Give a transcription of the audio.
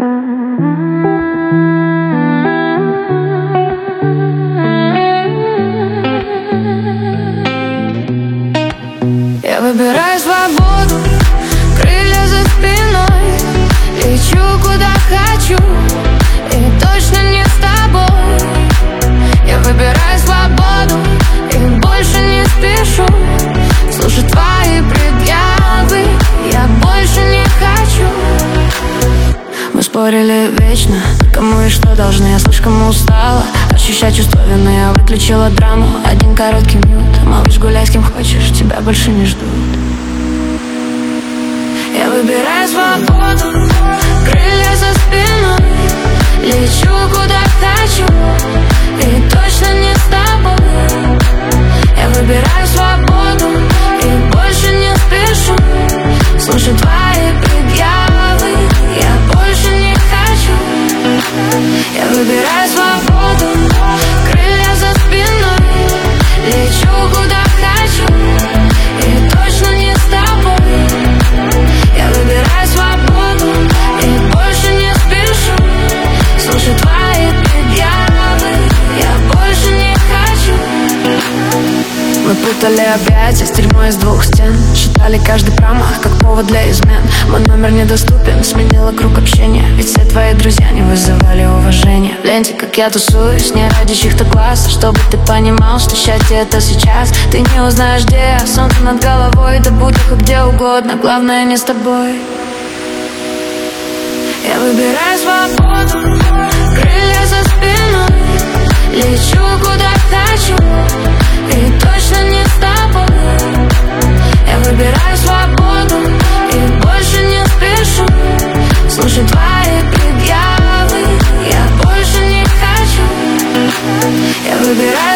Я выбираю свободу, крылья за спиной, лечу куда хочу, и точно не с тобой. Я выбираю свободу и больше не спешу слушать твои предъявы, я больше не хочу. Мы спорили вечно, кому и что должны. Я слишком устала ощущать чувство вины. Я выключила драму, один короткий мьют. Малыш, гуляй с кем хочешь, тебя больше не ждут. Я выбираю свободу, крылья за спиной, лечу куда хочу, и точно не с тобой. Я выбираю свободу и больше не спешу слушать твои предъявы, я больше не хочу. Я выбираю свободу, крылья за спиной, лечу куда хочу, и точно не с тобой. Я выбираю свободу и больше не спешу слушать твои предъявы, я больше не хочу. Мы путали объятия с тюрьмой из двух стен, считали каждый промах как повод для измен. Мой номер недоступен, сменила круг общения, ведь все твои друзья не вызывали уважения. В ленте, как я тусуюсь, не ради чьих-то глаз, чтобы ты понимал, что счастье это сейчас. Ты не узнаешь, где я, солнце над головой, да будь хоть где угодно, главное не с тобой. Я выбираю свободу, крылья за спиной, лечу куда хочу, и точно не с тобой. Я выбираю свободу и больше не спешу слушать твои предъявы, я больше не хочу. Я выбираю